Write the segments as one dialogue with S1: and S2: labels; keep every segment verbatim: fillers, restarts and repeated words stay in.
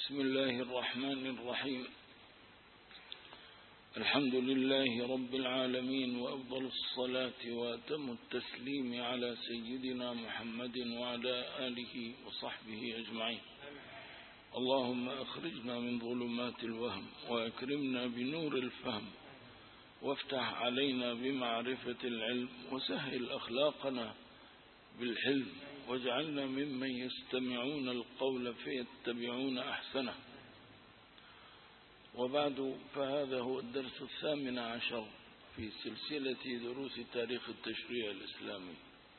S1: بسم الله الرحمن الرحيم. الحمد لله رب العالمين، وأفضل الصلاة وأتم التسليم على سيدنا محمد وعلى آله وصحبه أجمعين. اللهم أخرجنا من ظلمات الوهم وأكرمنا بنور الفهم، وافتح علينا بمعرفة العلم، وسهل أخلاقنا بالحلم، واجعلنا ممن يستمعون القول فيتبعون أحسنه. وبعد، فهذا هو الدرس الثامن عشر في سلسلة دروس تاريخ التشريع الإسلامي.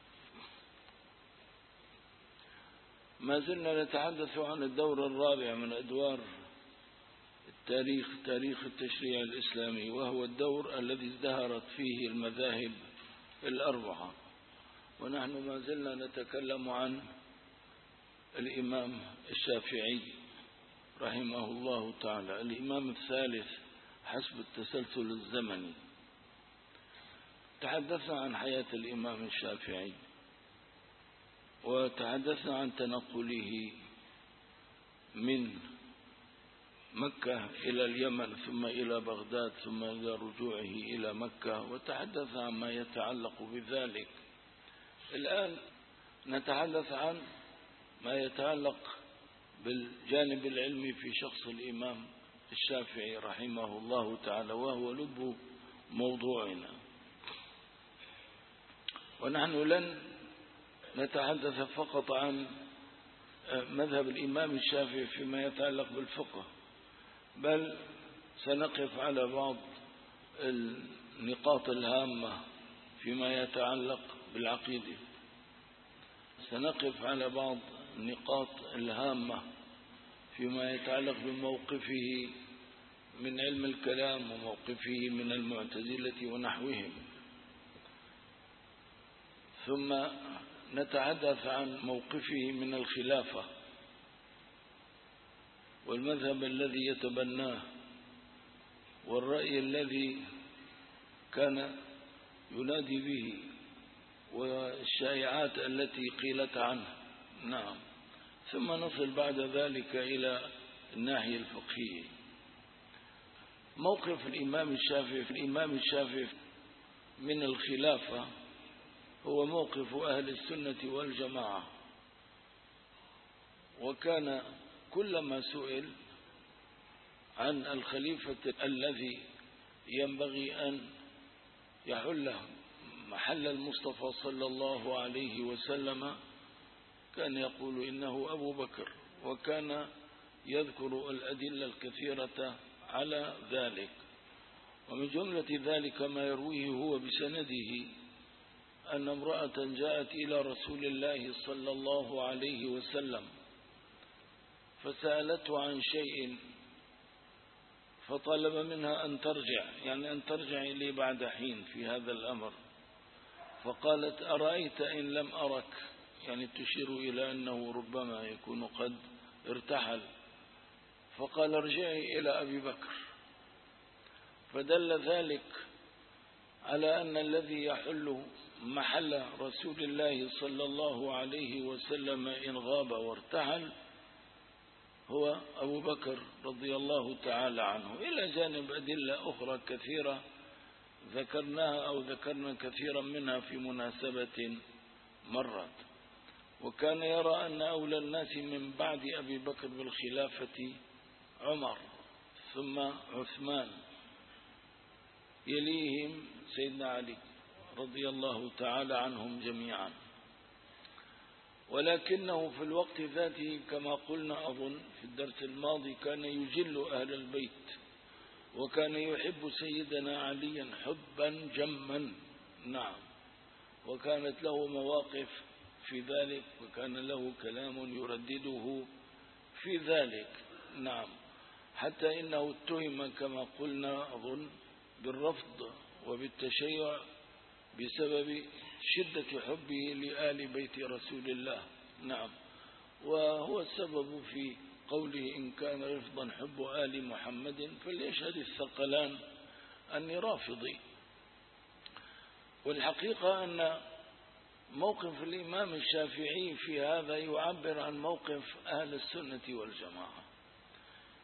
S1: ما زلنا نتحدث عن الدور الرابع من أدوار التاريخ، تاريخ التشريع الإسلامي، وهو الدور الذي ازدهرت فيه المذاهب الأربعة. ونحن ما زلنا نتكلم عن الإمام الشافعي رحمه الله تعالى، الإمام الثالث حسب التسلسل الزمني. تحدثنا عن حياة الإمام الشافعي، وتحدثنا عن تنقله من مكة إلى اليمن، ثم إلى بغداد، ثم إلى رجوعه إلى مكة، وتحدثنا عن ما يتعلق بذلك. الآن نتحدث عن ما يتعلق بالجانب العلمي في شخص الإمام الشافعي رحمه الله تعالى، وهو لب موضوعنا. ونحن لن نتحدث فقط عن مذهب الإمام الشافعي فيما يتعلق بالفقه، بل سنقف على بعض النقاط الهامة فيما يتعلق بالعقيدة. سنقف على بعض النقاط الهامة فيما يتعلق بموقفه من علم الكلام، وموقفه من المعتزلة ونحوهم. ثم نتحدث عن موقفه من الخلافة والمذهب الذي يتبناه، والرأي الذي كان ينادي به، والشائعات التي قيلت عنه. نعم. ثم نصل بعد ذلك إلى الناحية الفقهية. موقف الإمام الشافعي في الإمام الشافعي من الخلافة هو موقف أهل السنة والجماعة. وكان كلما سئل عن الخليفة الذي ينبغي أن يحل محل المصطفى صلى الله عليه وسلم، كان يقول إنه أبو بكر، وكان يذكر الأدلة الكثيرة على ذلك. ومن جملة ذلك ما يرويه هو بسنده أن امرأة جاءت إلى رسول الله صلى الله عليه وسلم فسألته عن شيء، فطلب منها أن ترجع، يعني أن ترجع إليه بعد حين في هذا الأمر. فقالت: أرأيت إن لم أرك، يعني تشير إلى أنه ربما يكون قد ارتحل. فقال: ارجعي إلى أبي بكر. فدل ذلك على أن الذي يحل محل رسول الله صلى الله عليه وسلم إن غاب وارتحل هو أبو بكر رضي الله تعالى عنه، إلى جانب أدلة أخرى كثيرة ذكرناها أو ذكرنا كثيرا منها في مناسبة مرت. وكان يرى أن أولى الناس من بعد أبي بكر بالخلافة عمر، ثم عثمان، يليهم سيدنا علي رضي الله تعالى عنهم جميعا. ولكنه في الوقت ذاته كما قلنا أظن في الدرس الماضي كان يجل أهل البيت، وكان يحب سيدنا عليا حبا جما. نعم. وكانت له مواقف في ذلك، وكان له كلام يردده في ذلك. نعم. حتى إنه اتهم كما قلنا أظن بالرفض وبالتشيع بسبب شدة حبه لآل بيت رسول الله. نعم. وهو السبب في قوله: إن كان رفضا حب آل محمد فليشهد الثقلان أني رافضي. والحقيقة أن موقف الإمام الشافعي في هذا يعبر عن موقف أهل السنة والجماعة.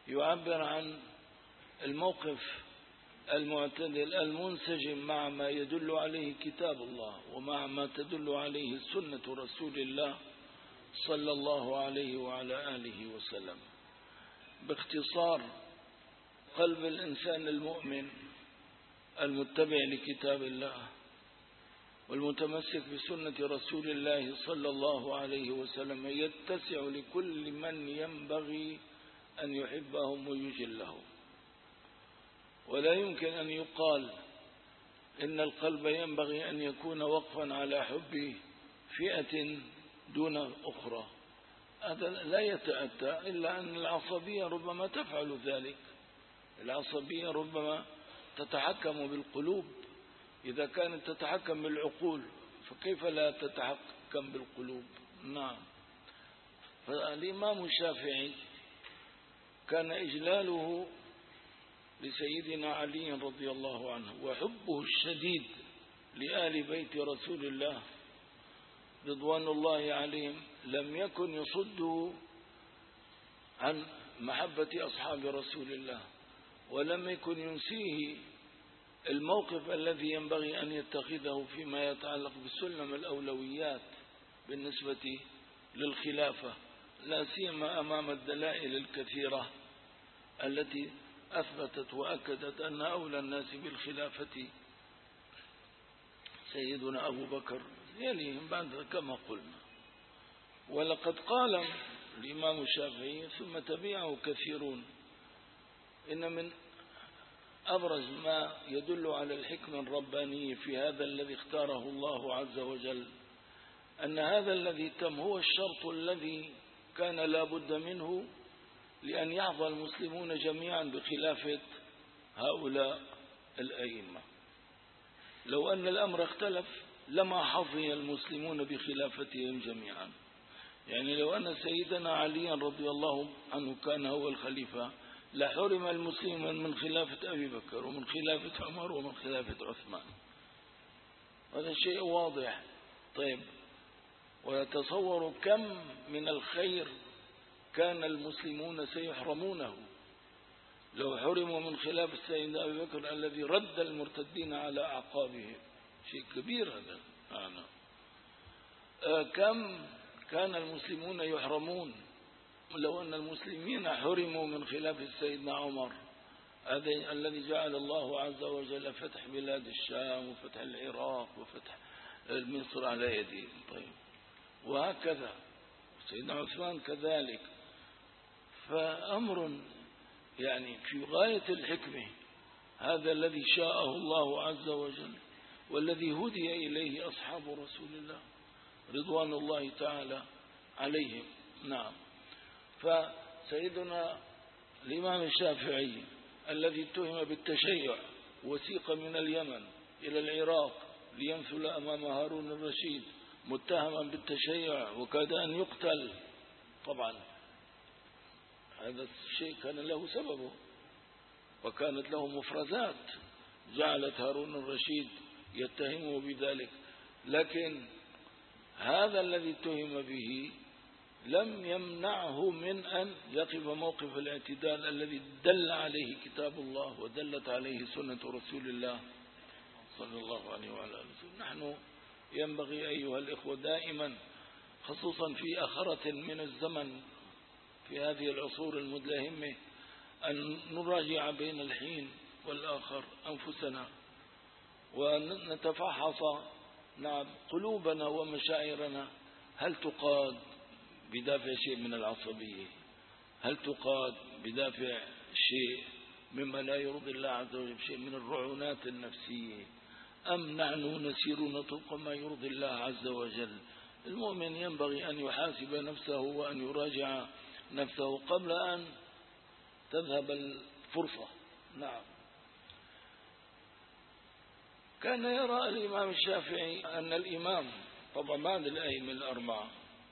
S1: يعبر عن الموقف المعتدل المنسجم مع ما يدل عليه كتاب الله ومع ما تدل عليه سنة رسول الله صلى الله عليه وعلى آله وسلم. باختصار، قلب الإنسان المؤمن المتبع لكتاب الله والمتمسك بسنة رسول الله صلى الله عليه وسلم يتسع لكل من ينبغي أن يحبهم ويجلهم. ولا يمكن أن يقال إن القلب ينبغي أن يكون وقفا على حب فئة دون أخرى. هذا لا يتأتى، إلا أن العصبية ربما تفعل ذلك. العصبية ربما تتحكم بالقلوب، إذا كانت تتحكم بالعقول فكيف لا تتحكم بالقلوب؟ نعم. فالإمام الشافعي كان إجلاله لسيدنا علي رضي الله عنه وحبه الشديد لآل بيت رسول الله رضوان الله عليهم لم يكن يصده عن محبة أصحاب رسول الله، ولم يكن ينسيه الموقف الذي ينبغي أن يتخذه فيما يتعلق بسلم الأولويات بالنسبة للخلافة، لا سيما أمام الدلائل الكثيرة التي أثبتت وأكدت أن أولى الناس بالخلافة سيدنا أبو بكر يليهم بعد كما قلنا. ولقد قال الإمام الشافعي ثم تبعه كثيرون إن من أبرز ما يدل على الحكمة الربانية في هذا الذي اختاره الله عز وجل أن هذا الذي تم هو الشرط الذي كان لا بد منه لأن يحظى المسلمون جميعا بخلافة هؤلاء الأئمة. لو أن الأمر اختلف لما حظي المسلمون بخلافتهم جميعا. يعني لو أن سيدنا علي رضي الله عنه كان هو الخليفة لحرم المسلمون من خلافة أبي بكر ومن خلافة عمر ومن خلافة عثمان. هذا شيء واضح. طيب، ويتصور كم من الخير كان المسلمون سيحرمونه لو حرموا من خلافة سيدنا أبي بكر الذي رد المرتدين على أعقابهم. شيء كبير هذا. أنا. آه كم كان المسلمون يحرمون لو أن المسلمين حرموا من خلافة سيدنا عمر هذا الذي جعل الله عز وجل فتح بلاد الشام وفتح العراق وفتح مصر على يديه. طيب، وهكذا سيدنا عثمان كذلك. فأمر يعني في غاية الحكمة هذا الذي شاءه الله عز وجل والذي هدي إليه أصحاب رسول الله رضوان الله تعالى عليهم. نعم. فسيدنا الإمام الشافعي الذي اتهم بالتشيع وسيق من اليمن إلى العراق ليمثل أمام هارون الرشيد متهما بالتشيع وكاد أن يقتل. طبعا هذا الشيء كان له سببه وكانت له مفرزات جعلت هارون الرشيد يتهمه بذلك، لكن هذا الذي اتهم به لم يمنعه من أن يقف موقف الاعتدال الذي دل عليه كتاب الله ودلت عليه سنة رسول الله صلى الله عليه وعلى آله وسلم. نحن ينبغي أيها الإخوة دائما خصوصا في آخرة من الزمن في هذه العصور المدلهمة أن نراجع بين الحين والآخر أنفسنا ونتفحص نعم قلوبنا ومشاعرنا. هل تقاد بدافع شيء من العصبية؟ هل تقاد بدافع شيء مما لا يرضي الله عز وجل، شيء من الرعونات النفسية، أم نحن نسير طبق ما يرضي الله عز وجل؟ المؤمن ينبغي أن يحاسب نفسه وأن يراجع نفسه قبل أن تذهب الفرصة. نعم. كان يرى الإمام الشافعي أن الإمام طبعا بعد الأئمة الأربعة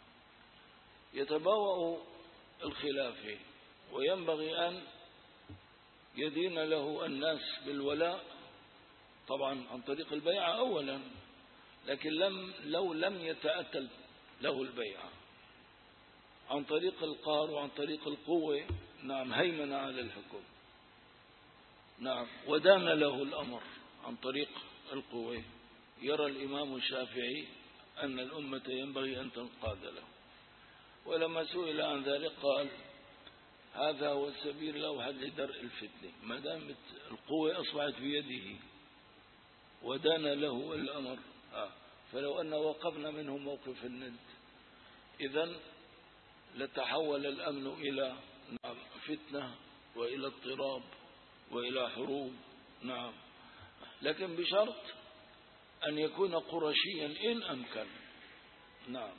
S1: يتبوأ الخلافة وينبغي أن يدين له الناس بالولاء طبعا عن طريق البيعة أولا، لكن لم لو لم يتأتى له البيعة عن طريق القهر وعن طريق القوة نعم هيمن على الحكم. نعم ودان له الأمر عن طريق القوة. يرى الإمام الشافعي أن الأمة ينبغي أن تنقاد له، ولما سئل عن ذلك قال هذا هو السبيل الأوحد لدرء الفتنة، ما دامت القوة أصبحت بيده ودان له الأمر. آه. فلو أن وقفنا منه موقف الند إذن لتحول الأمن إلى نعم فتنة وإلى اضطراب وإلى حروب. نعم لكن بشرط أن يكون قرشيا إن أمكن. نعم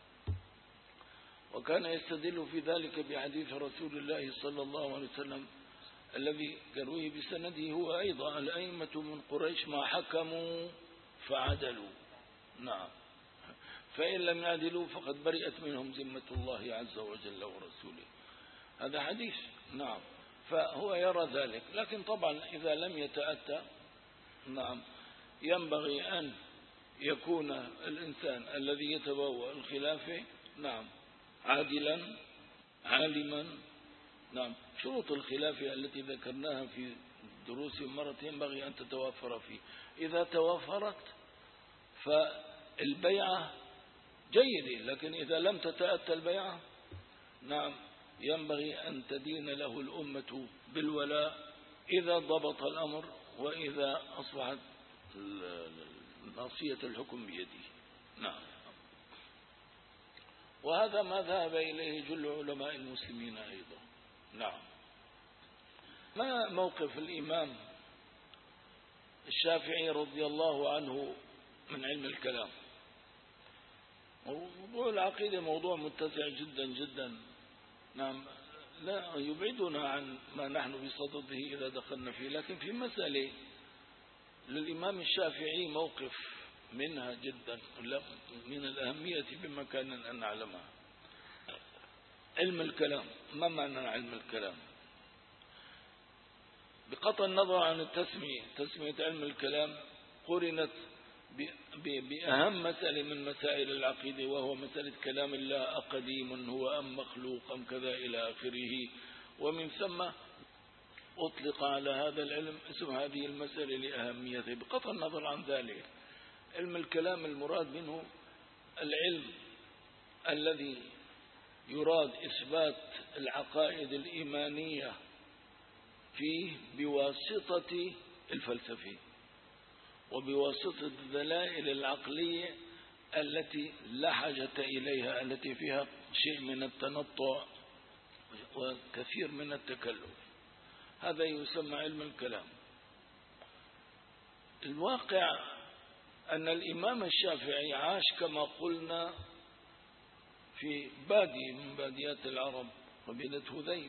S1: وكان يستدل في ذلك بحديث رسول الله صلى الله عليه وسلم الذي يرويه بسنده هو أيضا الأئمة من قريش ما حكموا فعدلوا. نعم فإن لم يعدلوا فقد برئت منهم ذمة الله عز وجل ورسوله. هذا حديث. نعم فهو يرى ذلك، لكن طبعا إذا لم يتأتى نعم ينبغي أن يكون الإنسان الذي يتبوأ الخلافة نعم عادلا عالما. نعم شروط الخلافة التي ذكرناها في دروس مرة ينبغي أن تتوفر فيه. إذا توفرت فالبيعة جيدة، لكن إذا لم تتأتى البيعة نعم ينبغي أن تدين له الأمة بالولاء إذا ضبط الأمر وإذا أصبحت ناصية الحكم بيده. نعم وهذا ما ذهب إليه جل علماء المسلمين أيضا. نعم ما موقف الإمام الشافعي رضي الله عنه من علم الكلام؟ موضوع العقيدة موضوع متسع جدا جدا. نعم لا يبعدنا عن ما نحن بصدده إذا دخلنا فيه، لكن في مسألة للإمام الشافعي موقف منها جدا من الأهمية بمكان أن نعلمها. علم الكلام. ما معنى علم الكلام؟ بقطع النظر عن التسمية، تسمية علم الكلام قرنت بأهم مسألة من مسائل العقيدة، وهو مسألة كلام الله أقديم هو أم مخلوق أم كذا إلى آخره. ومن ثم أطلق على هذا العلم اسم هذه المسألة لأهميته. بقطع النظر عن ذلك علم الكلام المراد منه العلم الذي يراد إثبات العقائد الإيمانية فيه بواسطة الفلسفة وبواسطة الدلائل العقلية التي لا حاجة إليها، التي فيها شيء من التنطع وكثير من التكلف. هذا يسمى علم الكلام. الواقع أن الإمام الشافعي عاش كما قلنا في بادية من باديات العرب قبيلة هذيل،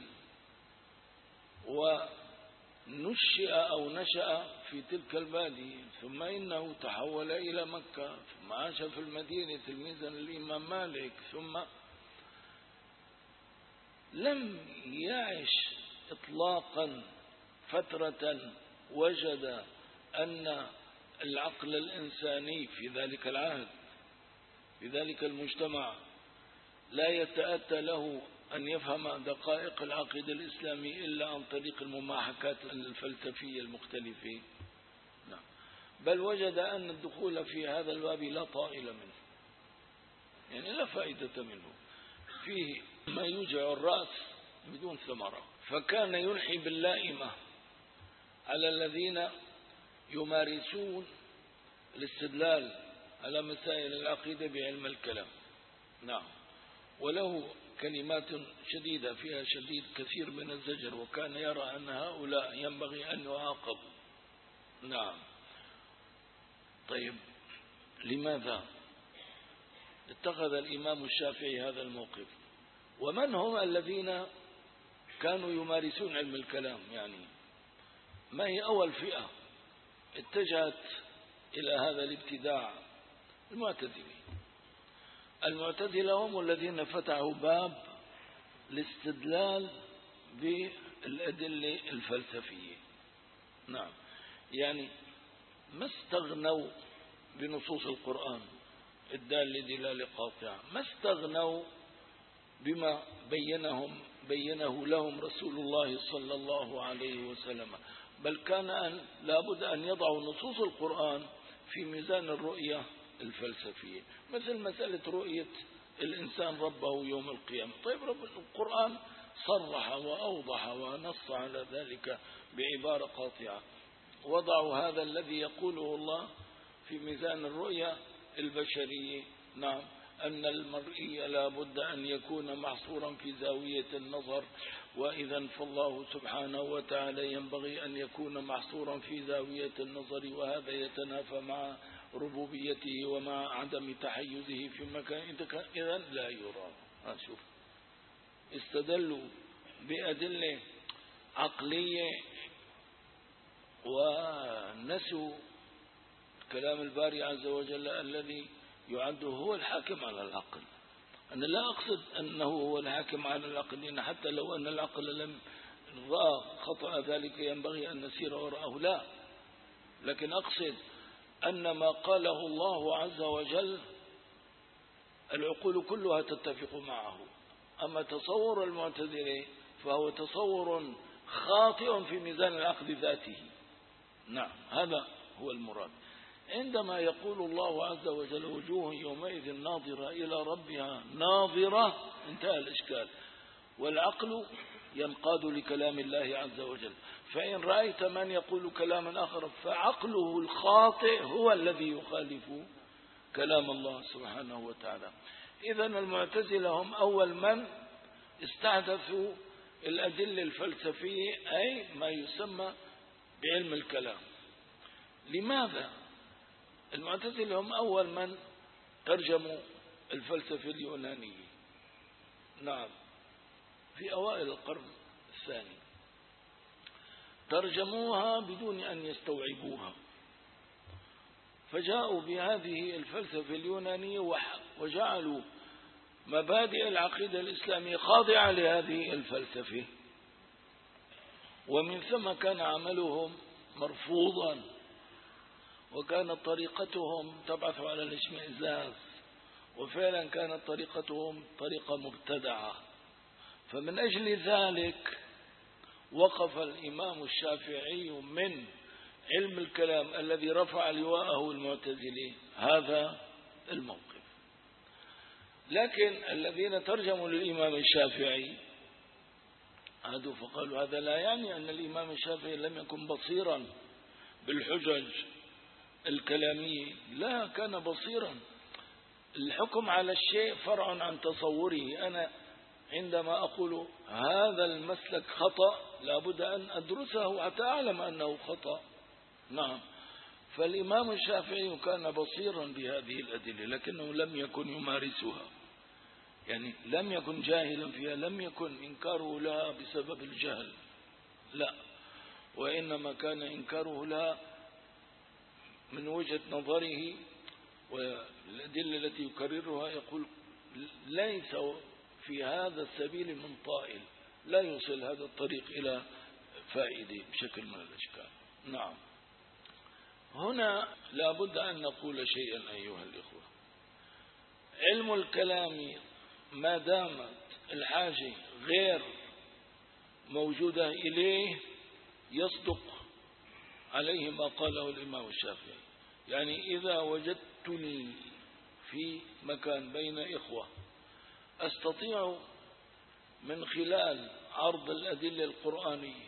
S1: ونشأ أو نشأ في تلك البادية، ثم إنه تحول إلى مكة، ثم عاش في المدينة تلميذا للإمام مالك، ثم لم يعش إطلاقا فترة وجد أن العقل الإنساني في ذلك العهد في ذلك المجتمع لا يتأتى له أن يفهم دقائق العقيدة الإسلامية إلا عن طريق المماحكات الفلسفية المختلفة. نعم. بل وجد أن الدخول في هذا الباب لا طائل منه، يعني لا فائدة منه، فيه ما يوجع الرأس بدون ثمرة. فكان يلحي باللائمة على الذين يمارسون الاستدلال على مسائل العقيدة بعلم الكلام. نعم. وله كلمات شديدة فيها شديد كثير من الزجر، وكان يرى أن هؤلاء ينبغي أن يعاقبوا. نعم. طيب لماذا اتخذ الإمام الشافعي هذا الموقف؟ ومن هم الذين كانوا يمارسون علم الكلام؟ يعني ما هي أول فئة اتجهت إلى هذا الابتداع؟ المعتزلة. المعتزلة هم الذين فتحوا باب الاستدلال بالأدلة الفلسفية. نعم. يعني ما استغنوا بنصوص القرآن الدالة دلالة قاطعة، ما استغنوا بما بينهم بينه لهم رسول الله صلى الله عليه وسلم، بل كان أن لابد أن يضعوا نصوص القرآن في ميزان الرؤية الفلسفية، مثل مسألة رؤية الإنسان ربه يوم القيامة. طيب رب القرآن صرح وأوضح ونص على ذلك بعبارة قاطعة، وضعوا هذا الذي يقوله الله في ميزان الرؤية البشرية. نعم، أن المرئي لا بد أن يكون محصورا في زاوية النظر، وإذا فالله سبحانه وتعالى ينبغي أن يكون محصورا في زاوية النظر، وهذا يتنافى مع ربوبيته ومع عدم تحيزه في مكان، إذا لا يرى. شوف، استدلوا بأدلة عقلية ونسوا كلام الباري عز وجل الذي يعد هو الحاكم على العقل. أنا لا أقصد أنه هو الحاكم على العقل، لأن حتى لو أن العقل لم رأى خطأ ذلك ينبغي أن نسير وراءه، لا، لكن أقصد أن ما قاله الله عز وجل العقول كلها تتفق معه. أما تصور المعتزلة فهو تصور خاطئ في ميزان العقل ذاته. نعم، هذا هو المراد. عندما يقول الله عز وجل وجوه يومئذ ناظرة إلى ربها ناظرة، انتهى الإشكال، والعقل ينقاد لكلام الله عز وجل. فإن رأيت من يقول كلاما آخر فعقله الخاطئ هو الذي يخالف كلام الله سبحانه وتعالى. إذن المعتزلة هم أول من استحدثوا الأدلة الفلسفية، أي ما يسمى بعلم الكلام. لماذا؟ المعتزلة هم أول من ترجموا الفلسفة اليونانية. نعم، في أوائل القرن الثاني ترجموها بدون أن يستوعبوها، فجاءوا بهذه الفلسفة اليونانية وجعلوا مبادئ العقيدة الإسلامية خاضعة لهذه الفلسفة، ومن ثم كان عملهم مرفوضا، وكانت طريقتهم تبعث على الاشمئزاز، وفعلا كانت طريقتهم طريقة مبتدعة. فمن أجل ذلك وقف الإمام الشافعي من علم الكلام الذي رفع لواءه المعتزلي هذا الموقف. لكن الذين ترجموا للإمام الشافعي عادوا فقالوا هذا لا يعني أن الإمام الشافعي لم يكن بصيرا بالحجج الكلامية، لا، كان بصيرا. الحكم على الشيء فرع عن تصوره. أنا عندما أقول هذا المسلك خطأ لابد أن أدرسه حتى أعلم أنه خطأ. نعم، فالإمام الشافعي كان بصيرا بهذه الأدلة، لكنه لم يكن يمارسها، يعني لم يكن جاهلا فيها، لم يكن إنكاره لها بسبب الجهل، لا، وإنما كان إنكاره لها من وجهة نظره والأدلة التي يكررها، يقول ليس في هذا السبيل من طائل، لا يوصل هذا الطريق إلى فائدة بشكل من الأشكال. نعم، هنا لابد أن نقول شيئا أيها الإخوة. علم الكلام ما دامت الحاجة غير موجودة إليه يصدق عليه ما قاله الإمام الشافعي. يعني إذا وجدتني في مكان بين إخوة أستطيع من خلال عرض الأدلة القرآنية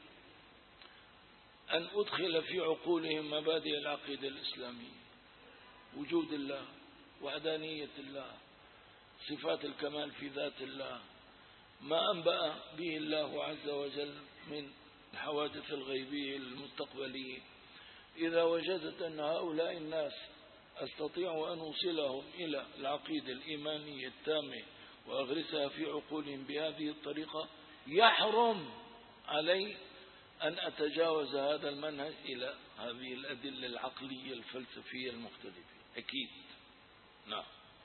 S1: أن أدخل في عقولهم مبادئ العقيدة الإسلامية، وجود الله، وحدانية الله، صفات الكمال في ذات الله، ما أنبأ به الله عز وجل من الحوادث الغيبية المستقبلية. إذا وجدت أن هؤلاء الناس أستطيع أن أوصلهم إلى العقيدة الإيمانية التامة وأغرسها في عقولهم بهذه الطريقة، يحرم علي أن أتجاوز هذا المنهج إلى هذه الأدلة العقلية الفلسفية المختلفة، أكيد. نعم،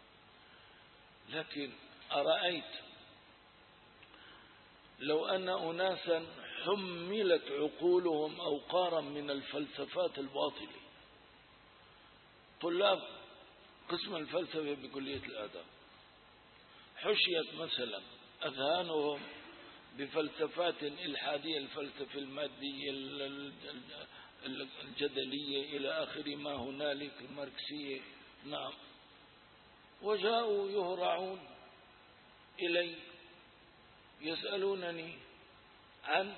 S1: لكن أرأيت لو أن أناسا حملت عقولهم أوقارا من الفلسفات الباطلة، طلاب قسم الفلسفة بكلية الآداب، حشيت مثلا أذهانهم بفلسفات إلحادية، الفلسفة المادية الجدلية إلى آخر ما هنالك، الماركسية. نعم. وجاءوا يهرعون إلي يسألونني عن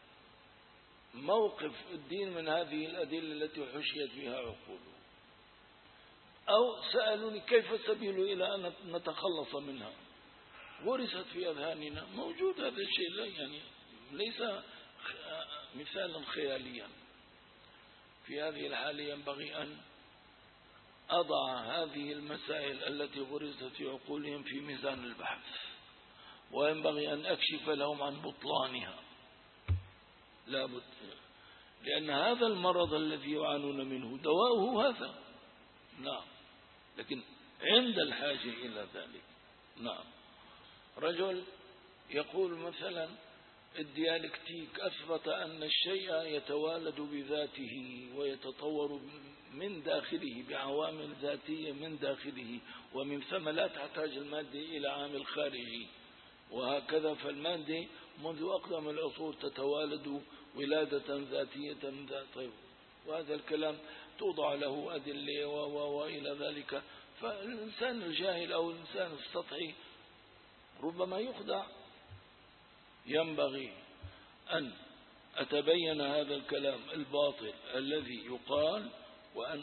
S1: موقف الدين من هذه الأدلة التي حشيت بها عقوله، أو سألوني كيف السبيل إلى أن نتخلص منها. ورثت في أذهاننا، موجود هذا الشيء، لا يعني ليس مثالا خياليا. في هذه الحالة ينبغي أن أضع هذه المسائل التي غرست في عقولهم في ميزان البحث، وينبغي أن أكشف لهم عن بطلانها. لا بد، لأن هذا المرض الذي يعانون منه دواؤه هذا. نعم، لكن عند الحاجة إلى ذلك. نعم. رجل يقول مثلا الديالكتيك أثبت أن الشيء يتوالد بذاته ويتطور من داخله بعوامل ذاتية من داخله، ومن ثم لا تحتاج المادة إلى عامل خارجي، وهكذا فالمادة منذ أقدم العصور تتوالد ولادة ذاتية ذاتية. وهذا الكلام توضع له أدلة وإلى ذلك، فالإنسان الجاهل أو الإنسان السطحي ربما يخدع. ينبغي أن أتبين هذا الكلام الباطل الذي يقال، وأن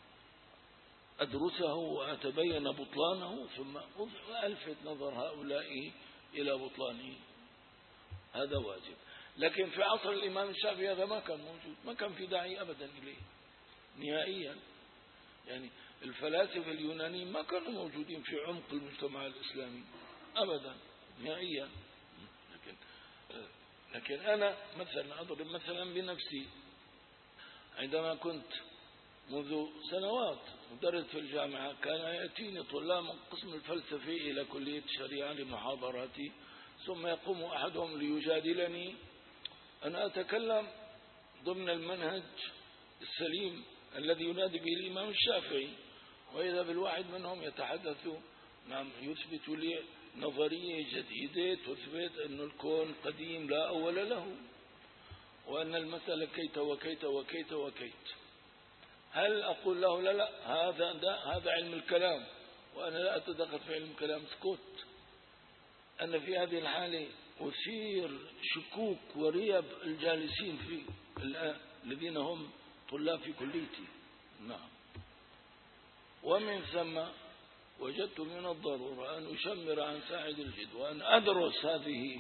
S1: أدرسه وأتبين بطلانه، ثم ألفت نظر هؤلاء إلى بطلانه. هذا واجب. لكن في عصر الإمام الشافعي هذا ما كان موجود، ما كان في داعي أبدا إليه نهائيا. يعني الفلاسفة اليونانيين ما كانوا موجودين في عمق المجتمع الإسلامي أبدا نهائيا. لكن لكن أنا مثلا أضرب مثلا بنفسي، عندما كنت منذ سنوات مدرس في الجامعة، كان يأتيني طلاب من قسم الفلسفة إلى كلية الشريعة لمحاضراتي، ثم يقوم أحدهم ليجادلني أن أتكلم ضمن المنهج السليم الذي ينادي به الإمام الشافعي، وإذا بالواحد منهم يتحدث نعم يثبت لي نظرية جديدة تثبت أن الكون قديم لا أول له، وأن المسألة كيت وكيت وكيت وكيت. هل أقول له لا لا هذا هذا علم الكلام وأنا لا أتدخل في علم الكلام؟ اسكت. أنا في هذه الحالة أثير شكوك وريب الجالسين في الآن الذين هم طلاب في كليتي. نعم. ومن ثم وجدت من الضرورة أن أشمر عن ساعد الجد وأن أدرس هذه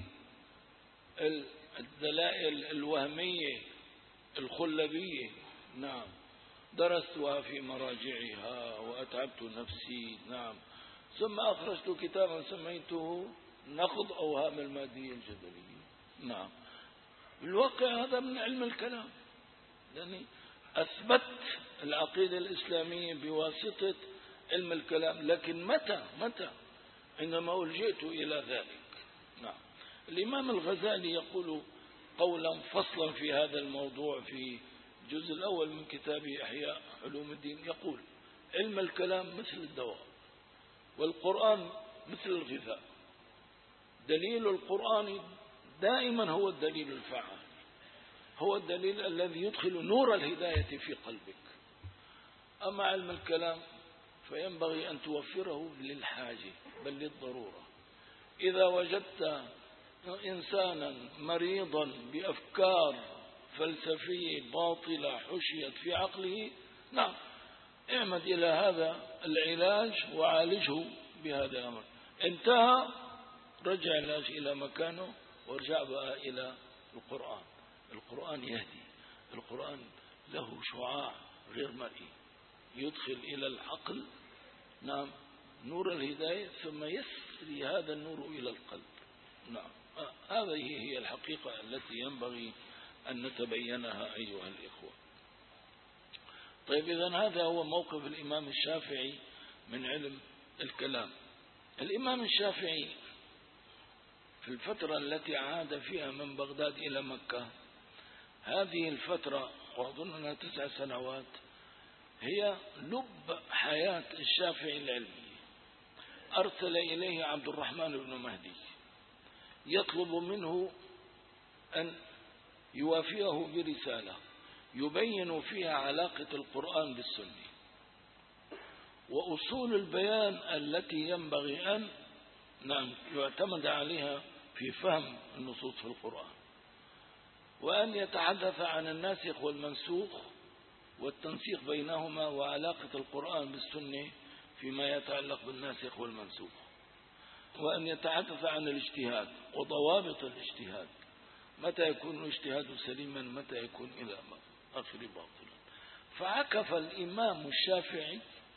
S1: الدلائل الوهمية الخلبية. نعم، درستها في مراجعها وأتعبت نفسي. نعم. ثم أخرجت كتابا سميته نقض أوهام المادية الجدلية. نعم. الواقع هذا من علم الكلام، لأني أثبت العقيدة الإسلامية بواسطة علم الكلام. لكن متى متى عندما ألجئت إلى ذلك. نعم. الإمام الغزالي يقول قولا فصلا في هذا الموضوع في الجزء الأول من كتابه إحياء علوم الدين، يقول علم الكلام مثل الدواء، والقرآن مثل الغذاء. دليل القرآن دائما هو الدليل الفعال، هو الدليل الذي يدخل نور الهداية في قلبك. أما علم الكلام فينبغي أن توفره للحاجة بل للضرورة. إذا وجدت إنسانا مريضا بأفكار فلسفية باطلة حشيت في عقله، نعم اعمد إلى هذا العلاج وعالجه بهذا الأمر. انتهى، رجع العلاج إلى مكانه وارجع بقى إلى القرآن. القرآن يهدي، القرآن له شعاع غير مرئي يدخل إلى العقل نعم نور الهداية، ثم يسري هذا النور إلى القلب. نعم، هذه هي الحقيقة التي ينبغي أن نتبينها أيها الإخوة. طيب، إذن هذا هو موقف الإمام الشافعي من علم الكلام. الإمام الشافعي في الفترة التي عاد فيها من بغداد إلى مكة، هذه الفترة وأظن أنها تسع سنوات هي لب حياة الشافعي العلمي. أرسل إليه عبد الرحمن بن مهدي يطلب منه أن يوافيه برسالة يبين فيها علاقة القرآن بالسنة وأصول البيان التي ينبغي أن نعم يعتمد عليها في فهم النصوص في القرآن، وأن يتحدث عن الناسخ والمنسوخ والتنسيق بينهما وعلاقة القرآن بالسنة فيما يتعلق بالناسخ والمنسوخ، وأن يتحدث عن الاجتهاد وضوابط الاجتهاد، متى يكون الاجتهاد سليما متى يكون إلى آخر باطلا. فعكف الإمام الشافعي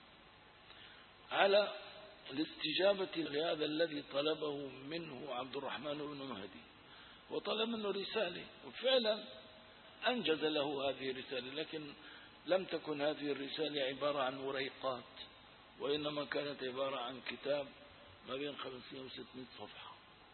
S1: على الاستجابة لهذا الذي طلبه منه عبد الرحمن بن مهدي، وطلب منه رسالة، وفعلا أنجز له هذه الرسالة، لكن لم تكن هذه الرسالة عبارة عن وريقات، وإنما كانت عبارة عن كتاب ما بين خمسمائة وستمائة صفحة.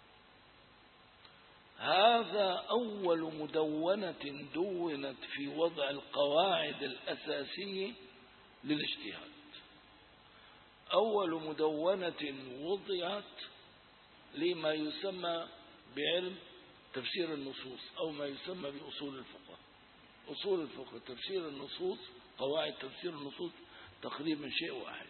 S1: هذا أول مدونة دونت في وضع القواعد الأساسية للاجتهاد، أول مدونة وضعت لما يسمى بعلم تفسير النصوص أو ما يسمى بأصول الفقه. أصول الفقه تفسير النصوص، قواعد تفسير النصوص تقريبا شيء واحد.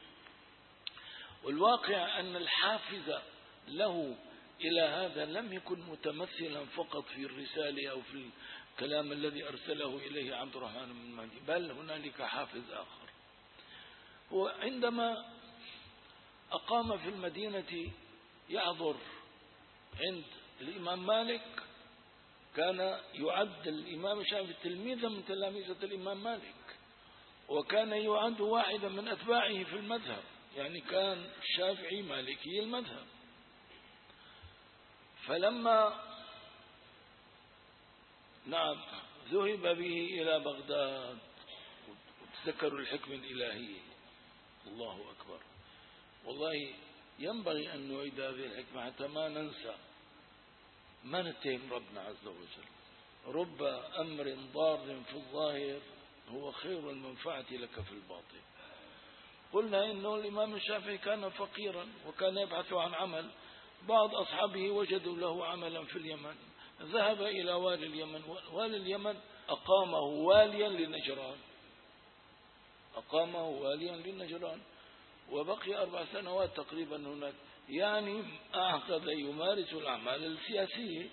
S1: والواقع أن الحافز له إلى هذا لم يكن متمثلا فقط في الرسالة أو في الكلام الذي أرسله إليه عبد الرحمن بن مهدي، بل هنالك حافز آخر. وعندما أقام في المدينة يحضر عند الإمام مالك، كان يعد الإمام الشافعي تلميذا من تلاميذة الإمام مالك، وكان يعد واحدا من أتباعه في المذهب، يعني كان الشافعي مالكي المذهب. فلما نعم ذهب به إلى بغداد، وتذكروا الحكمة الإلهية، الله أكبر، والله ينبغي أن نعيد هذه الحكمة حتى ما ننسى، ما نتهم ربنا عز وجل. رب أمر ضار في الظاهر هو خير المنفعة لك في الباطن. قلنا إنه الإمام الشافعي كان فقيرا وكان يبحث عن عمل، بعض أصحابه وجدوا له عملا في اليمن، ذهب إلى والي اليمن، والي اليمن أقامه واليا لنجران، أقامه واليا لنجران وبقي أربع سنوات تقريبا هناك، يعني أعقد يمارس الأعمال السياسية.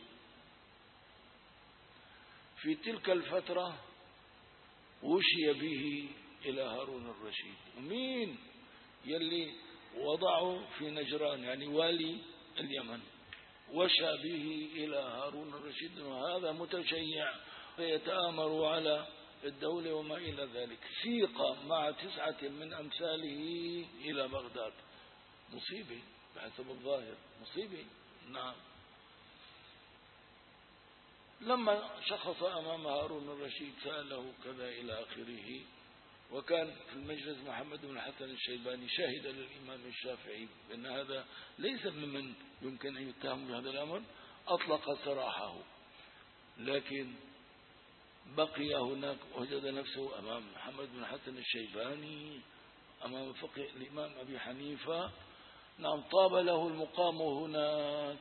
S1: في تلك الفترة وشي به إلى هارون الرشيد، ومين يلي وضعه في نجران يعني والي اليمن، وشى به إلى هارون الرشيد، وهذا متشيع فيتآمر على الدولة وما إلى ذلك. سيق مع تسعة من أمثاله إلى بغداد، مصيبة بحسب الظاهر، مصيبة. نعم. لما شخص أمام هارون الرشيد سأله كذا إلى آخره، وكان في المجلس محمد بن الحسن الشيباني شاهد للإمام الشافعي بأن هذا ليس ممن يمكن أن يتهم بهذا الأمر، أطلق سراحه، لكن بقي هناك، وجد نفسه أمام محمد بن الحسن الشيباني، أمام فقه الإمام أبي حنيفة. نعم، طاب له المقام هناك،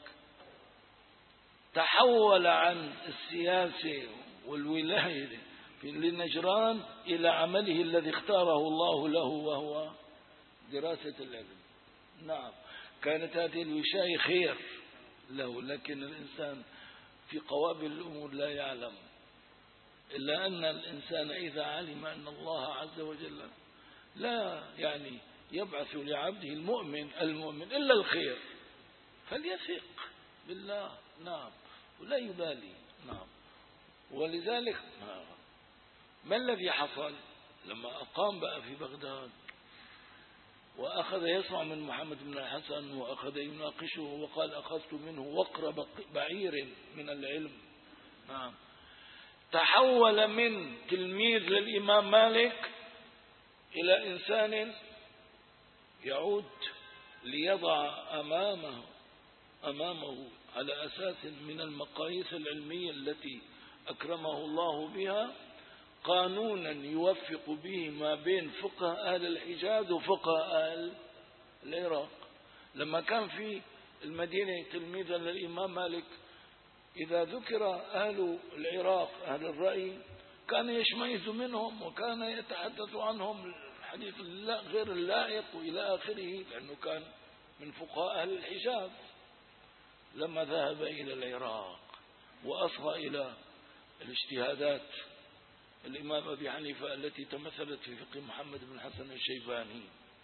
S1: تحول عن السياسة والولاية للنجران إلى عمله الذي اختاره الله له وهو دراسة العلم. نعم، كانت هذه الوشاية خير له، لكن الإنسان في قوابل الأمور لا يعلم، إلا أن الإنسان إذا علم أن الله عز وجل لا يعني يبعث لعبده المؤمن المؤمن إلا الخير، فليثق بالله. نعم، ولا يبالي. نعم. ولذلك ما الذي حصل لما أقام بقى في بغداد وأخذ يسمع من محمد بن الحسن وأخذ يناقشه، وقال أخذت منه وقر بعير من العلم. نعم. تحول من تلميذ للإمام مالك إلى إنسان يعود ليضع أمامه أمامه على أساس من المقاييس العلمية التي أكرمه الله بها قانونا يوفق به ما بين فقه أهل الحجاز وفقه أهل العراق. لما كان في المديني تلميذا للإمام مالك، إذا ذكر أهل العراق أهل الرأي كان يشمئز منهم وكان يتحدث عنهم الحديث غير اللائق إلى آخره، لأنه كان من فقهاء أهل الحجاز. لما ذهب إلى العراق وأصغى إلى الاجتهادات الإمام أبي حنيفة التي تمثلت في فقه محمد بن حسن الشيباني،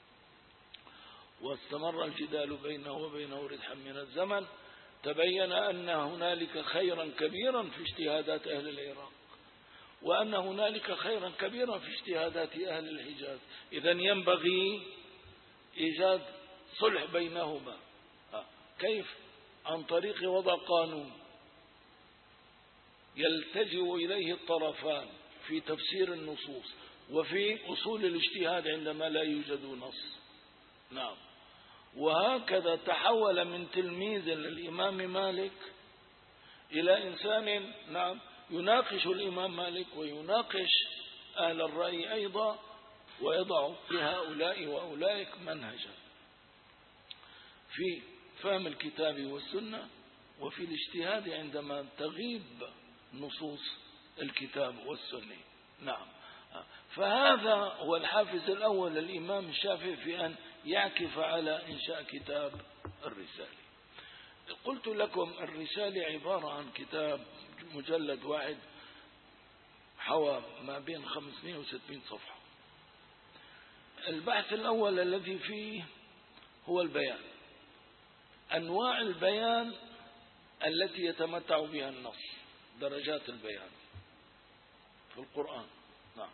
S1: واستمر الجدال بينه وبينه ردحا من الزمن، تبين أن هنالك خيرا كبيرا في اجتهادات أهل العراق، وأن هنالك خيرا كبيرا في اجتهادات أهل الحجاز. إذن ينبغي إيجاد صلح بينهما. كيف؟ عن طريق وضع قانون يلتجئ إليه الطرفان في تفسير النصوص وفي أصول الاجتهاد عندما لا يوجد نص. نعم. وهكذا تحول من تلميذ للإمام مالك إلى إنسان نعم يناقش الإمام مالك ويناقش أهل الرأي أيضا، ويضع لهؤلاء وأولئك منهجا في فهم الكتاب والسنة وفي الاجتهاد عندما تغيب نصوص الكتاب والسنة. نعم. فهذا هو الحافز الأول للإمام الشافعي في أن يعكف على إنشاء كتاب الرسالة. قلت لكم الرسالة عبارة عن كتاب مجلد واحد حوى ما بين خمسمائة وستمائة صفحة. البحث الأول الذي فيه هو البيان، أنواع البيان التي يتمتع بها النص، درجات البيان في القرآن. نعم.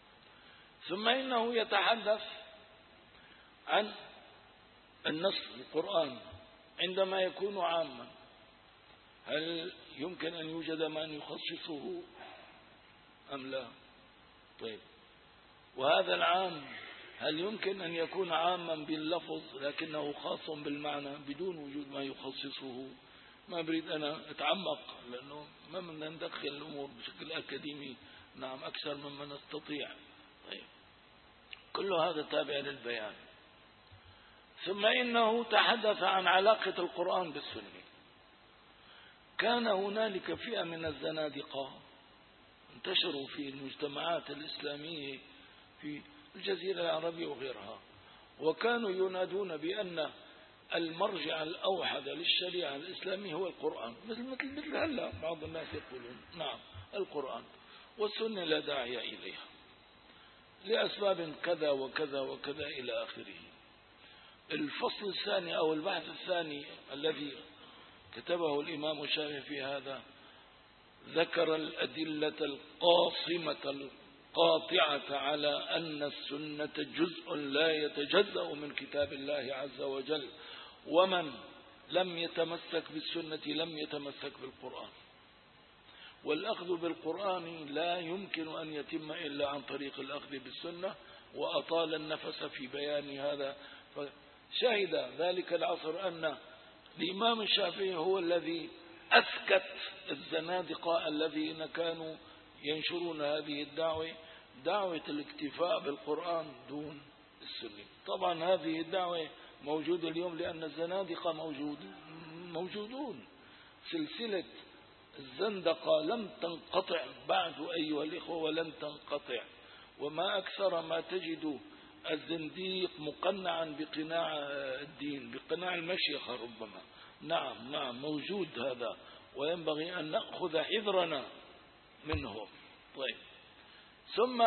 S1: ثم إنه يتحدث عن النص القرآن عندما يكون عاما، هل يمكن أن يوجد من يخصصه أم لا؟ طيب، وهذا العام هل يمكن أن يكون عاما باللفظ لكنه خاص بالمعنى بدون وجود ما يخصصه؟ ما بريد أنا أتعمق لأنه ما بدنا ندخل الأمور بشكل أكاديمي نعم أكثر مما نستطيع. طيب، كل هذا تابع للبيان. ثم إنه تحدث عن علاقة القرآن بالسنة. كان هنالك فئة من الزنادقة انتشروا في المجتمعات الإسلامية في الجزيرة العربية وغيرها، وكانوا ينادون بأن المرجع الأوحد للشريعة الإسلامية هو القرآن، مثل مثل مثل هلا بعض الناس يقولون نعم القرآن، والسنة لا داعي إليها لأسباب كذا وكذا وكذا إلى آخره. الفصل الثاني أو البحث الثاني الذي كتبه الإمام الشافعي في هذا ذكر الأدلة القاصمة القاطعة على أن السنة جزء لا يتجزأ من كتاب الله عز وجل، ومن لم يتمسك بالسنة لم يتمسك بالقرآن، والأخذ بالقرآن لا يمكن أن يتم إلا عن طريق الأخذ بالسنة. وأطال النفس في بيان هذا، فشهد ذلك العصر أن الإمام الشافعي هو الذي أسكت الزنادقة الذين كانوا ينشرون هذه الدعوة، دعوة الاكتفاء بالقرآن دون السنة. طبعا هذه الدعوة موجودة اليوم لأن الزنادقة موجود موجودون. سلسلة الزندقة لم تنقطع بعد أيها الإخوة، ولن تنقطع. وما أكثر ما تجد الزنديق مقنعا بقناع الدين، بقناع المشيخة ربما. نعم نعم موجود هذا، وينبغي أن نأخذ حذرنا منه. طيب، ثم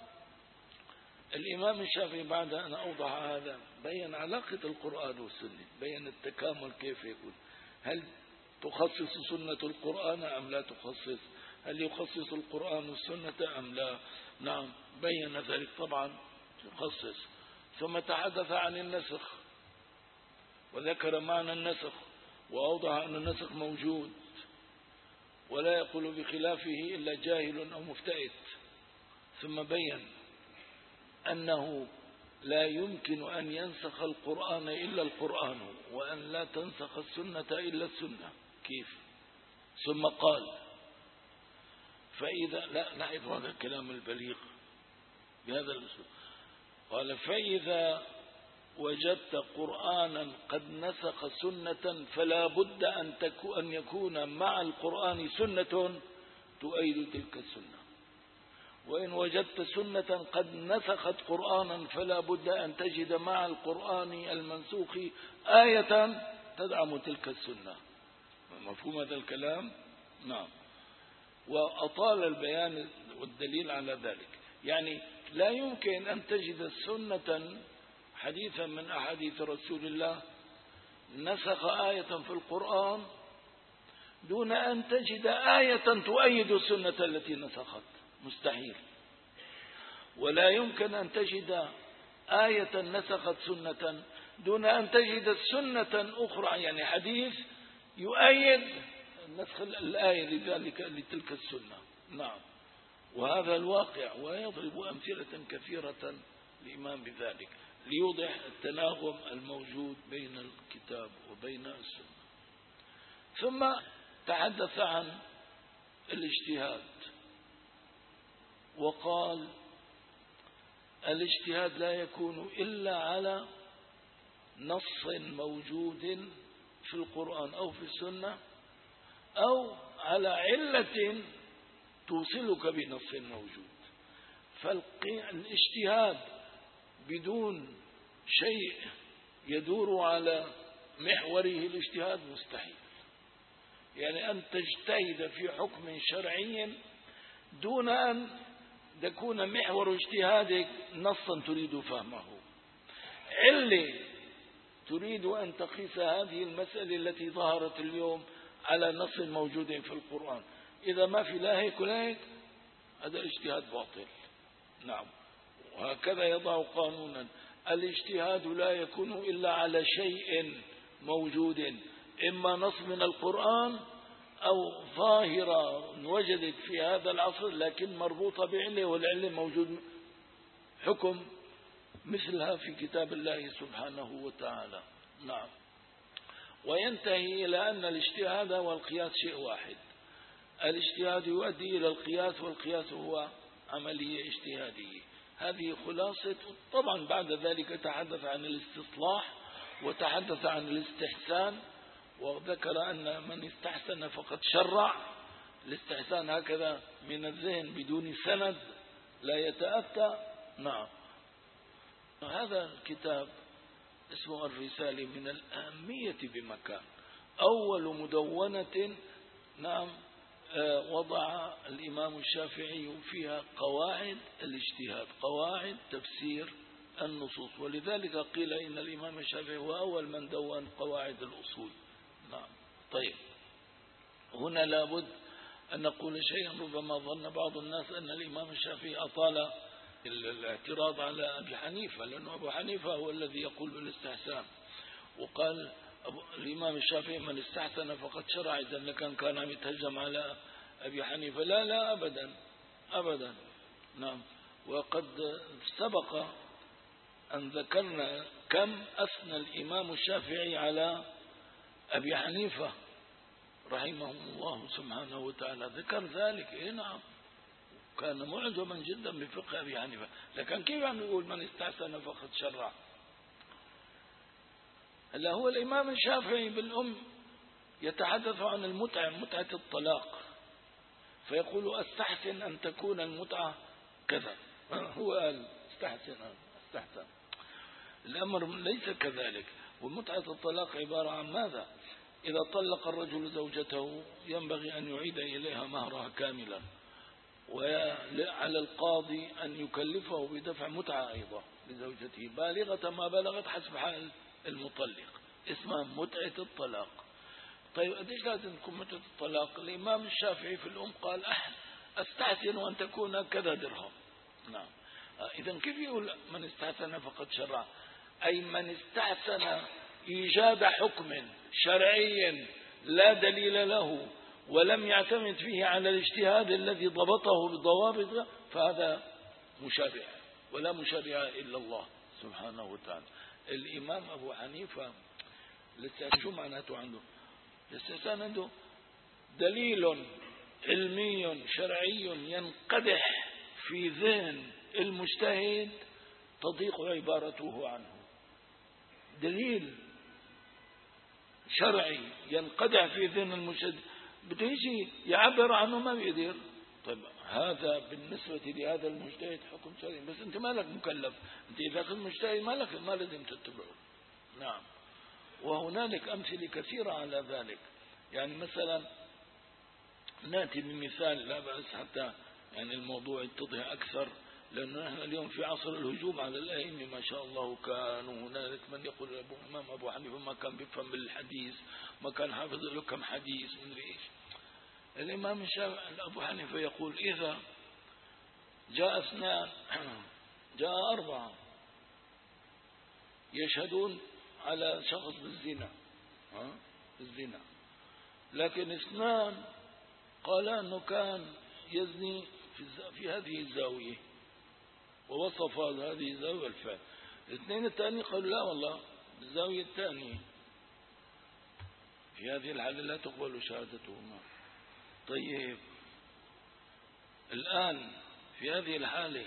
S1: الإمام الشافعي بعد أن أوضح هذا بين علاقة القرآن والسنة، بين التكامل كيف يكون، هل تخصص سنة القرآن أم لا تخصص، هل يخصص القرآن السنة أم لا. نعم بين ذلك طبعا يخصص. ثم تحدث عن النسخ وذكر معنى النسخ، وأوضح أن النسخ موجود ولا يقول بخلافه إلا جاهل أو مفتئت. ثم بين أنه لا يمكن أن ينسخ القرآن إلا القرآن، وأن لا تنسخ السنة إلا السنة. كيف؟ ثم قال فإذا لا لاحظ هذا الكلام البليغ بهذا الأسلوب، قال فإذا وجدت قرآنا قد نسخ سنة فلا بد أن أن يكون مع القرآن سنة تؤيد تلك السنة. وإن وجدت سنة قد نسخت قرآنا فلا بد أن تجد مع القرآن المنسوخ آية تدعم تلك السنة. مفهوم هذا الكلام؟ نعم. وأطال البيان والدليل على ذلك. يعني لا يمكن أن تجد سنة حديثا من أحاديث رسول الله نسخ آية في القرآن دون أن تجد آية تؤيد السنة التي نسخت، مستحيل. ولا يمكن أن تجد آية نسخت سنة دون أن تجد سنة أخرى، يعني حديث يؤيد نسخ الآية لذلك لتلك السنة. نعم. وهذا الواقع، ويضرب أمثلة كثيرة الإمام بذلك ليوضح التناغم الموجود بين الكتاب وبين السنة. ثم تحدث عن الاجتهاد وقال الاجتهاد لا يكون إلا على نص موجود في القرآن أو في السنة أو على علة توصلك بنص موجود. فالاجتهاد بدون شيء يدور على محوره الاجتهاد مستحيل. يعني أن تجتهد في حكم شرعي دون أن تكون محور اجتهادك نصا تريد فهمه، علة تريد أن تقيس هذه المسألة التي ظهرت اليوم على نص موجود في القرآن. إذا ما في لا هيك ولا هيك هذا الاجتهاد باطل. نعم. وهكذا يضع قانونا الاجتهاد لا يكون إلا على شيء موجود، إما نص من القرآن أو ظاهرة وجدت في هذا العصر لكن مربوطة بعلة، والعلة موجود حكم مثلها في كتاب الله سبحانه وتعالى. نعم. وينتهي إلى أن الاجتهاد والقياس شيء واحد. الاجتهاد يؤدي إلى القياس، والقياس هو عملية اجتهادية. هذه خلاصة. طبعا بعد ذلك تحدث عن الاستصلاح وتحدث عن الاستحسان، وذكر أن من استحسن فقد شرع. الاستحسان هكذا من الذهن بدون سند لا يتأتى. نعم. هذا الكتاب اسمه الرسالة من الأهمية بمكان. أول مدونة نعم وضع الإمام الشافعي فيها قواعد الاجتهاد، قواعد تفسير النصوص، ولذلك قيل إن الإمام الشافعي هو أول من دون قواعد الأصول. نعم. طيب، هنا لابد أن نقول شيئا ربما ظن بعض الناس أن الإمام الشافعي أطال الاعتراض على أبي حنيفة، لأن أبو حنيفة هو الذي يقول بالاستحسان، وقال الإمام الشافعي من استحسن فقد شرع. إذا لكان كان عم يتهجم على أبي حنيفة. لا لا أبدا أبدا. نعم. وقد سبق أن ذكرنا كم أثنى الإمام الشافعي على أبي حنيفة رحمه الله سبحانه وتعالى، ذكر ذلك. إيه نعم. كان معجبا جدا بفقه أبي حنيفة، لكن كيف عم يقول من استحسن فقد شرع؟ هلا هو الإمام الشافعي بالأم يتحدث عن المتعة، متعة الطلاق، فيقول استحسن أن تكون المتعة كذا. هو قال استحسن استحسن. الأمر ليس كذلك. ومتعة الطلاق عبارة عن ماذا؟ إذا طلق الرجل زوجته ينبغي أن يعيد إليها مهرها كاملا، وعلى القاضي أن يكلفه بدفع متعة أيضا لزوجته بالغة ما بلغت حسب حال المطلق. اسمها متعة الطلاق. طيب قديش لازم تكون متعة الطلاق؟ الإمام الشافعي في الأم قال أستحسن أن تكون كذا درهم. نعم. إذا كيف يقول من استحسن فقد شرع؟ أي من استحسن إيجاد حكم شرعي لا دليل له ولم يعتمد فيه على الاجتهاد الذي ضبطه بضوابط، فهذا مشرع، ولا مشرع إلا الله سبحانه وتعالى. الإمام أبو حنيفة الاستحسان شو معناته عنده؟ الاستحسان عنده دليل علمي شرعي ينقدح في ذهن المجتهد تضيق عبارته عنه. دليل شرعي ينقدح في ذهن المجتهد بده يجي يعبر عنه ما بيقدر. طيب هذا بالنسبة لهذا المجتهد حكم شرعي، بس أنت ما لك مكلف، أنت إذا كنت مجتهد ما لك ما لازم تتبعه. نعم. وهنالك أمثلة كثيرة على ذلك. يعني مثلا نأتي بمثال لا بأس حتى يعني الموضوع يتضح أكثر، لأنه نحن اليوم في عصر الهجوم على الأئمة ما شاء الله. كانوا هنالك من يقول أبو إمام أبو حنيفة ما كان بيفهم بالحديث، ما كان حافظ له كم حديث من إيش. الإمام الشافعي أبو حنيفة يقول إذا جاء اثنان جاء أربعة يشهدون على شخص بالزنا ها بالزنا، لكن اثنان قال أنه كان يزني في, في هذه الزاوية ووصف هذه الزاوية الفعل، الاثنين الثاني قالوا لا والله بالزاوية الثانية، في هذه الحالة لا تقبل شهادتهما. طيب الآن في هذه الحالة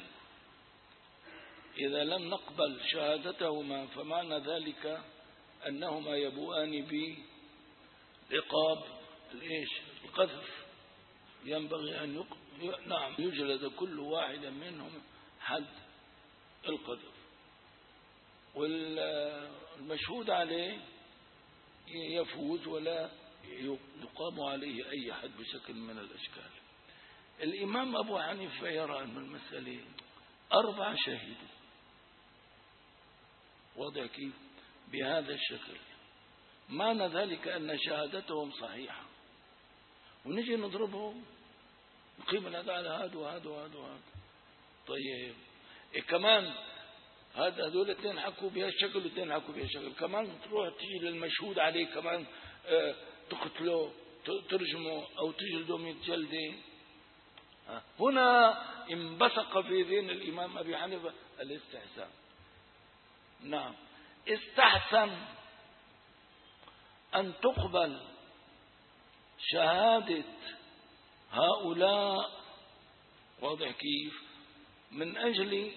S1: إذا لم نقبل شهادتهما فمعنى ذلك أنهما يبوءان بعقاب الإيش القذف، ينبغي أن يق... نعم يجلد كل واحد منهم حد القذف، والمشهود عليه يفوز ولا يقام عليه أي حد بشكل من الأشكال. الإمام أبو حنيفة يرى أن المسألة أربع شهدوا، واضح كيف بهذا الشكل، معنى ذلك أن شهادتهم صحيحة، ونجي نضربهم نقيم هذا على هذا وهذا وهذا وهذا. طيب إيه كمان هذا هذول الاثنين حكوا بهالشكل والاثنين حكوا بهالشكل، كمان تروح تجي للمشهود عليه كمان اه تقتله ترجمه أو تجلده مئة جلدة. هنا انبثق في ذهن الإمام أبي حنيفة الاستحسان. نعم استحسن أن تقبل شهادة هؤلاء، واضح كيف، من أجل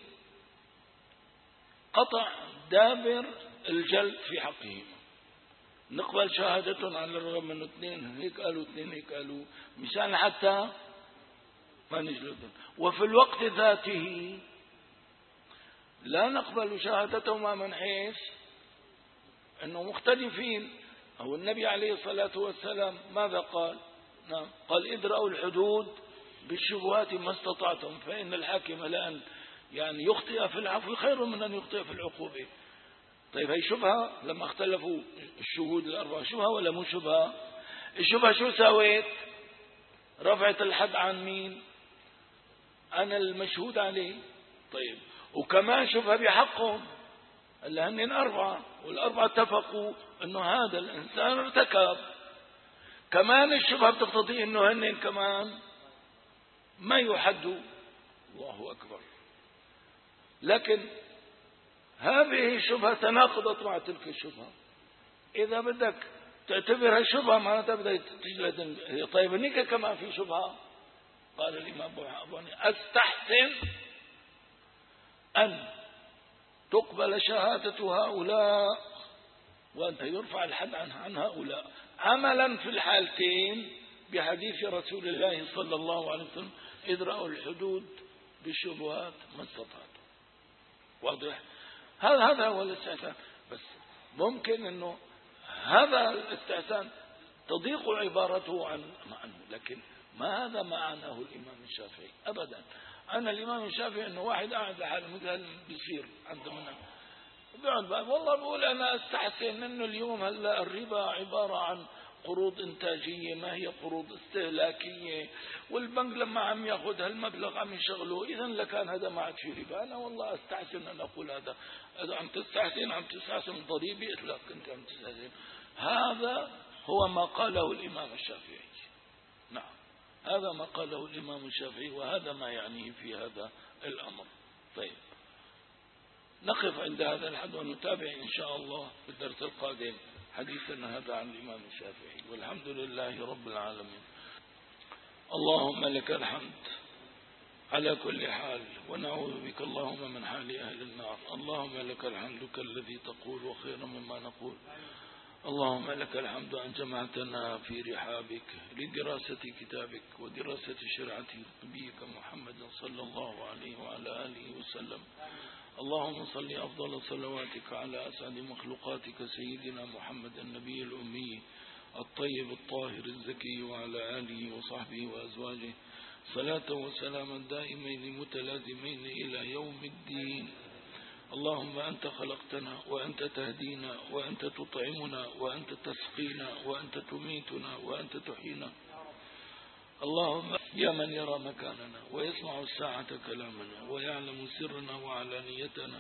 S1: قطع دابر الجلد في حقهم. نقبل شهادتهم على الرغم من اثنين هيك قالوا اثنين هيك قالوا مشان حتى ما نجلدهم، وفي الوقت ذاته لا نقبل شهادتهما من حيث أنه مختلفين. أو النبي عليه الصلاة والسلام ماذا قال؟ نعم قال ادرأوا الحدود بالشبهات ما استطعتم فإن الحاكم لأن يعني يخطئ في العفو خير من أن يخطئ في العقوبة. طيب هي شبهة لما اختلفوا الشهود الأربعة، شبهة ولا مو شبهة؟ الشبهة شو سويت؟ رفعت الحد عن مين؟ عن المشهود عليه. طيب وكمان شبهة بحقهم اللي هن أربعة، والأربعة اتفقوا أنه هذا الإنسان ارتكب، كمان الشبهة بتقتضي أنه هن كمان ما يحدوا. الله أكبر. لكن هذه الشبهة تناقضت مع تلك الشبهة. إذا بدك تعتبرها شبهة معناتها بدك تجلد. طيب هنيك كمان في شبهة. قال الإمام أبو حنيفة أستحسن أن تقبل شهادة هؤلاء وأنت يرفع الحد عن هؤلاء عملا في الحالتين بحديث رسول الله صلى الله عليه وسلم ادرأوا الحدود بالشبهات ما استطعتم. واضح؟ هذا هذا هو الاستحسان. بس ممكن أنه هذا الاستحسان تضيق عبارته عن عنه، لكن ما هذا ما عناه الإمام الشافعي أبدا. أنا الإمام الشافعي أنه واحد قاعد لحاله مثل بيصير عندنا بيقعد بقى والله بقول أنا أستحسن أنه اليوم هلا الربا عبارة عن قروض إنتاجية ما هي قروض استهلاكية، والبنك لما عم يأخذ هالمبلغ عم يشغله، إذا لكان هذا ما عاد في ربا. أنا والله أستحسن أن أقول هذا. إذا عم تستحسن عم تستحسن ضريبي إطلاق كنت عم تستحسن. هذا هو ما قاله الإمام الشافعي. نعم هذا ما قاله الإمام الشافعي وهذا ما يعنيه في هذا الأمر. طيب نقف عند هذا الحد ونتابع إن شاء الله في الدرس القادم حديثنا هذا عن الإمام الشافعي، والحمد لله رب العالمين. اللهم لك الحمد على كل حال، ونعوذ بك اللهم من حال أهل النار. اللهم لك الحمد كالذي تقول وخيرا مما نقول. اللهم لك الحمد أن جمعتنا في رحابك لدراسة كتابك ودراسة شرعة نبيك محمد صلى الله عليه وعلى آله وسلم. اللهم صل أفضل صلواتك على أسعد مخلوقاتك سيدنا محمد النبي الأمي الطيب الطاهر الزكي وعلى آله وصحبه وأزواجه صلاة وسلاما دائمين متلازمين إلى يوم الدين. اللهم أنت خلقتنا وأنت تهدينا وأنت تطعمنا وأنت تسقينا وأنت تميتنا وأنت تحيينا. اللهم يا من يرى مكاننا ويسمع الساعة كلامنا ويعلم سرنا وعلانيتنا،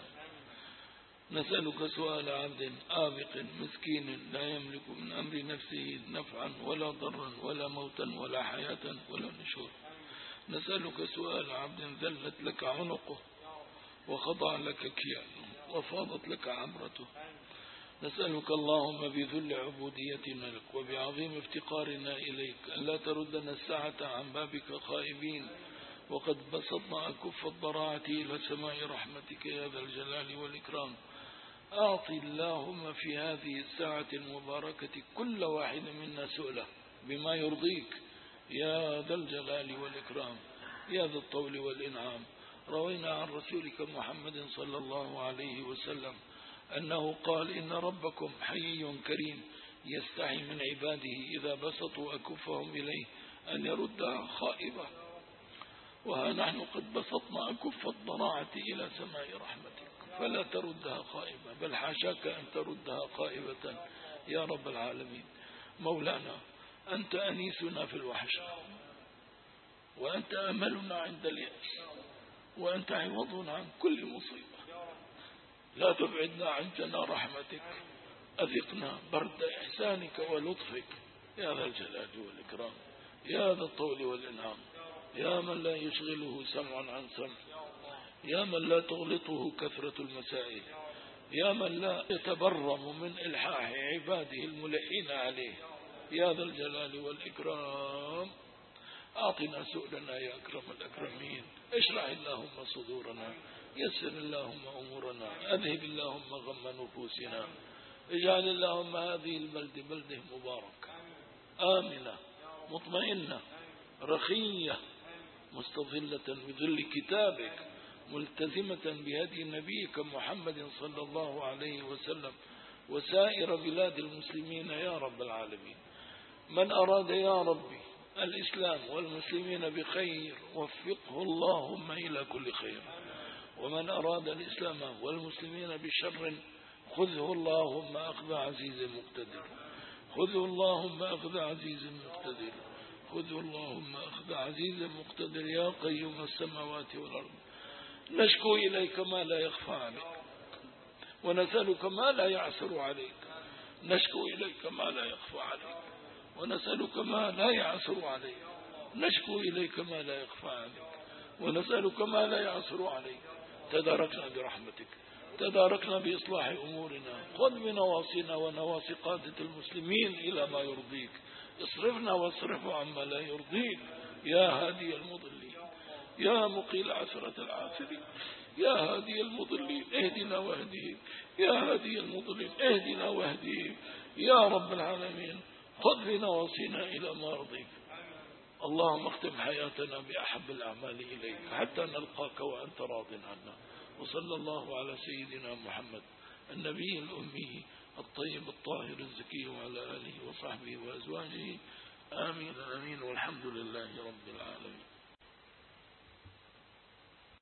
S1: نسألك سؤال عبد آبق مسكين لا يملك من أمر نفسه نفعا ولا ضرا ولا موتا ولا حياة ولا نشور. نسألك سؤال عبد ذلت لك عنقه وخضع لك كيانه وفاضت لك عبرته. نسألك اللهم بذل عبوديتنا لك وبعظيم افتقارنا إليك أن لا تردنا الساعة عن بابك خائبين، وقد بسطنا أكف الضراعة إلى سماء رحمتك يا ذا الجلال والإكرام. أعطي اللهم في هذه الساعة المباركة كل واحد منا سؤله بما يرضيك يا ذا الجلال والإكرام يا ذا الطول والإنعام. روينا عن رسولك محمد صلى الله عليه وسلم أنه قال إن ربكم حيي كريم يستحي من عباده إذا بسطوا أكفهم إليه أن يردها خائبة، وها نحن قد بسطنا أكف الضراعة إلى سماء رحمتك فلا تردها خائبة، بل حاشاك أن تردها خائبة يا رب العالمين. مولانا أنت أنيسنا في الوحش، وأنت أملنا عند اليأس، وأنت عوضنا عن كل مصيبة. لا تبعدنا عن جنى رحمتك، أذقنا برد إحسانك ولطفك يا ذا الجلال والإكرام يا ذا الطول والإنعام. يا من لا يشغله سمع عن سمع، يا من لا تغلطه كثرة المسائل، يا من لا يتبرم من إلحاح عباده الملحين عليه يا ذا الجلال والإكرام. أعطنا سؤلنا يا أكرم الأكرمين. اشرح اللهم صدورنا، يسر اللهم أمورنا، أذهب اللهم غم نفوسنا، اجعل اللهم هذه البلد بلده مبارك آمنة مطمئنة رخية مستظلة بظل كتابك، ملتزمة بهدي نبيك محمد صلى الله عليه وسلم وسائر بلاد المسلمين يا رب العالمين. من أراد يا ربي الإسلام والمسلمين بخير وفقه اللهم إلى كل خير، ومن أراد الإسلام والمسلمين بشر خذه اللهم أخذ عزيز مقتدر، خذه اللهم أخذ عزيز مقتدر، خذه اللهم أخذ عزيز مقتدر يا قيوم السماوات والأرض. نشكو إليك ما لا يخفى عليك ونسألك ما لا يعسر عليك، نشكو إليك ما لا يخفى عليك ونسألك ما لا يعسر عليك، نشكو إليك ما لا يخفى عليك ونسألك ما لا يعسر عليك. تداركنا برحمتك، تداركنا بإصلاح أمورنا، خذ بنواصينا ونواصي قادة المسلمين إلى ما يرضيك، اصرفنا واصرف عما لا يرضيك يا هادي المضلين، يا مقيل عثرة العاثرين، يا هادي المضلين اهدنا واهديهم، يا هادي المضلين اهدنا واهديهم يا رب العالمين. خذ بنواصينا إلى ما يرضيك. اللهم اختم حياتنا بأحب الأعمال إليك حتى نلقاك وأنت راض عنا. وصلى الله على سيدنا محمد النبي الأمي الطيب الطاهر الزكي وعلى آله وصحبه وأزواجه آمين آمين والحمد لله رب العالمين.